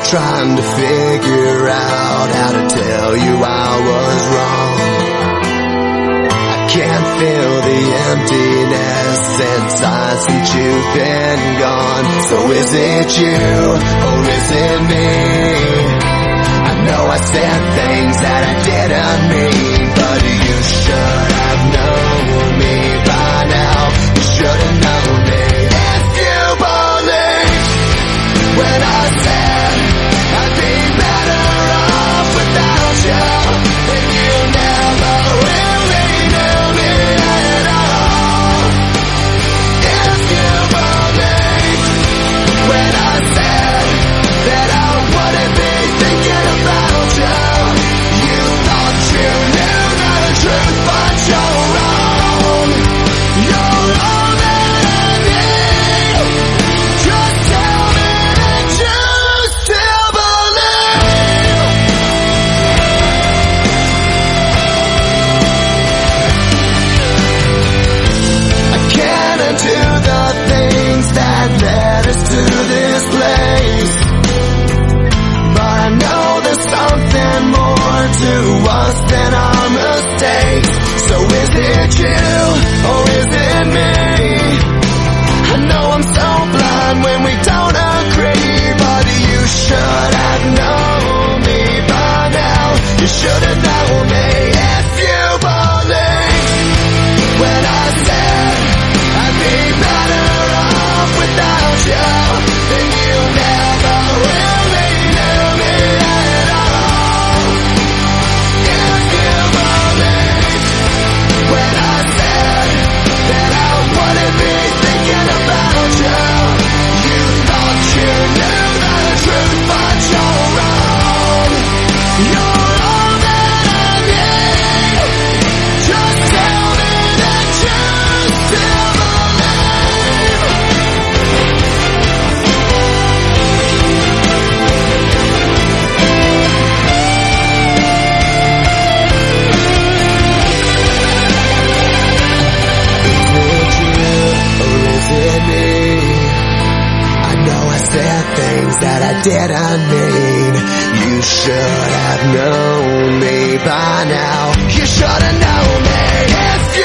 trying to figure out how to tell you I was wrong. I can't feel the emptiness inside since you've been gone. So is it you or is it me? I know I said things that I didn't mean, but you should have known me by now. You should have known me. If you believed when I said I'd be better off without you, then you never really knew me at all. If you believed when I said that I wouldn't be thinking about you, you thought you knew the truth, but you're wrong. You're wrong and I need. Just tell me that you still believe. I can't undo the things that led us to this place, but I know there's something more to us than our mistakes. So is it you or is it me? I know I'm so blind when we don't agree, but you should have known me by now. You should have known me. If you believed when I said I'd be better off without you, then you never really knew me at all. If you believed when I said that I wouldn't be thinking about you, you thought you knew the truth, but you're wrong. You're wrong and I need. Just tell me that you still believe. Is it you or is it me? I know I said things that I didn't mean. You should have known me by now. You should have known me. If